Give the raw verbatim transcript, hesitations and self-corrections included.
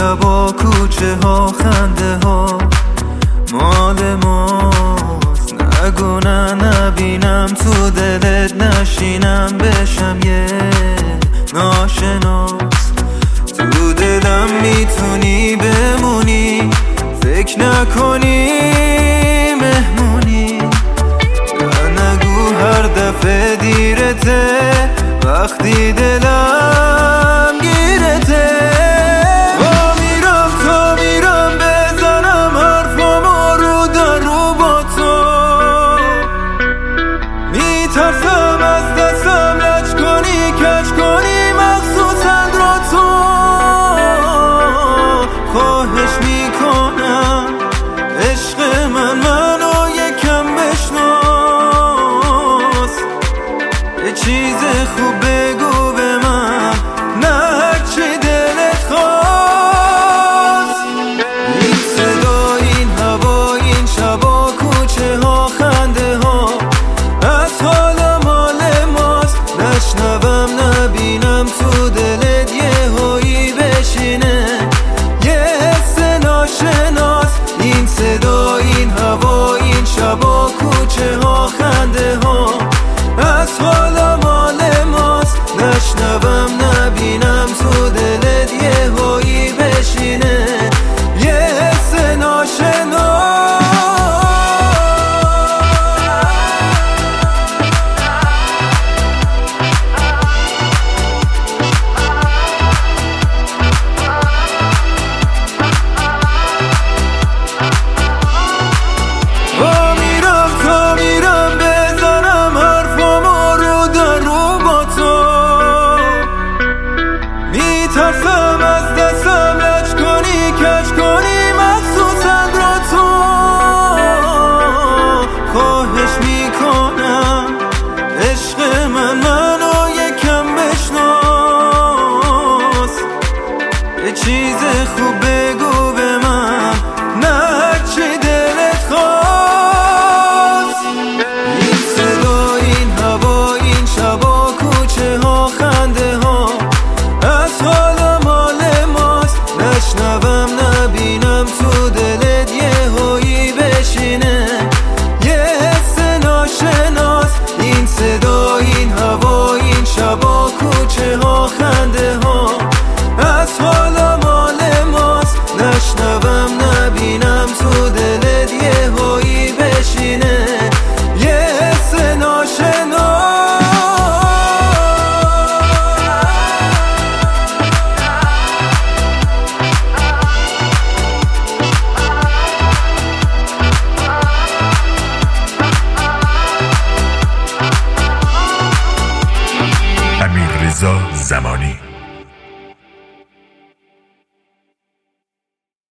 شبا کوچه ها خنده ها مال ماست. نگو نه نبینم تو دلت نشینم بشم یه ناشناس. تو دلم میتونی بمونی فکر نکنی مهمونی. نه نگو هر دفعه دیرته وقتی دلم گیرته. با میرم تا میرم بزنم حرفامو رو در رو با تو. میترسم از دستم لج کنی کج کنی مخصوصا رو تو. خواهش میکنم عشق من منو یکم بشناس. یه چیز خوب بگو به من نه هرچی دلت خواست. این صدا این هوا این شبا کوچه ها خنده ها از حال مال ماست. نشنوم نبینم تو دلت یه هایی بشینه یه حس ناشناس. این صدا این هوا این شبا کوچه ها خنده ها از حال مال ماست. نشنوم نبینم تو دلت یه هایی بشینه یه حس ناشناس. با میرم تا میرم بزنم حرفامو رو در رو با تو. میترسم از دستم لج کنی کج کنی مخصوصا رو تو. خواهش میکنم عشق من منو یکم بشناس. یه چیز خوب بگو به من نه هرچی دلت خواست. این صدا این هوا این شبا کوچه ها خنده ها از حال مال ماست. نشنوم نبینم تو دلت یه هایی بشینه یه حس ناشناس. این صدا این هوا این شبا کوچه ها خنده ها از حال مال ماست. نشنوم نبینم تو دلت یه هایی بشینه یه حس ناشناس. امیررضا زمانی.